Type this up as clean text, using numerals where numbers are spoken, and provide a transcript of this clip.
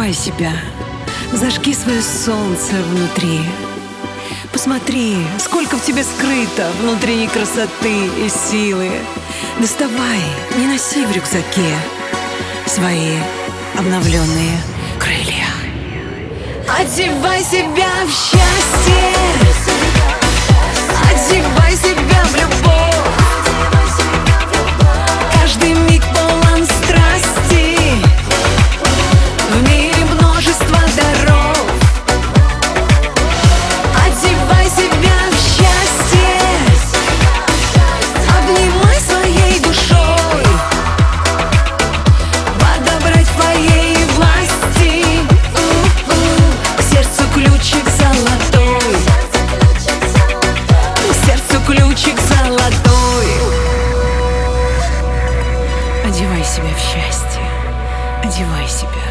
Одевай себя, зажги свое солнце внутри. Посмотри, сколько в тебе скрыто внутренней красоты и силы. Доставай, не носи в рюкзаке свои обновленные крылья. Одевай себя в счастье, одевай себя в любовь. Каждый миг полон страсти, в мире множество даров. Одевай себя в счастье, обнимай своей душой, подобрать твоей власти. К сердцу ключик золотой, к сердцу ключик золотой. Одевай себя в счастье, одевай себя.